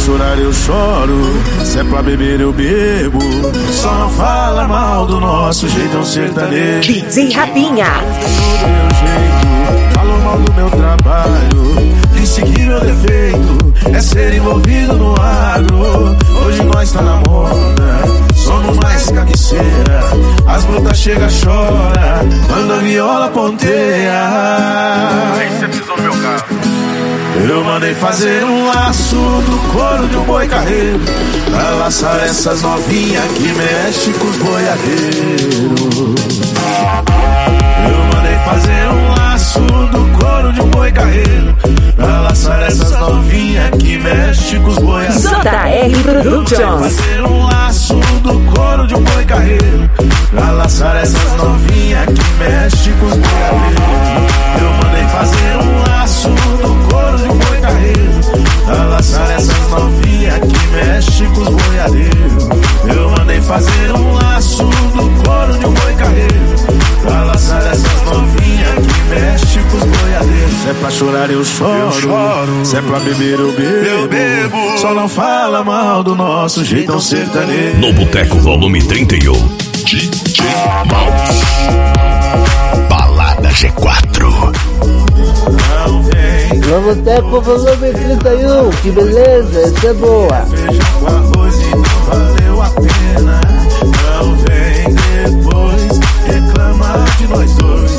chorar eu choro, se é pra beber eu bebo. Só não fala mal do nosso jeitão sertanejo. DJ Rapinha. Do meu jeito, falou mal do meu trabalho, disse que meu defeito é ser envolvido no agro. Hoje nós tá na moda, somos mais cabeceira. As brutas chega, chora, quando a viola ponteia. Aí você pisou no meu carro. Eu mandei fazer um laço do couro de um boi carreiro, pra laçar essas novinhas que mexe com os boiadeiros. Eu mandei fazer um laço do couro de um boi carreiro, pra laçar essas novinhas que mexe com os boiadeiros. JR Productions. Fazer um laço do couro de um boi carreiro, pra laçar essas novinhas que mexe com os boiadeiros. Eu mandei fazer um laço do couro de um boi carreiro, pra laçar essas novinhas que mexe com os boiadeiros. Eu mandei fazer um laço do couro de um boi carreiro, pra laçar essas novinhas que mexe com os boiadeiros. Se é pra chorar eu choro, se é pra beber eu bebo. Só não fala mal do nosso jeitão sertanejo. No Boteco Volume 31, DJ Mouse. Balada G4. Não vem No Boteco Volume 31, que beleza, essa é boa. feijão com arroz e não valeu a pena. Não vem depois reclamar de nós dois.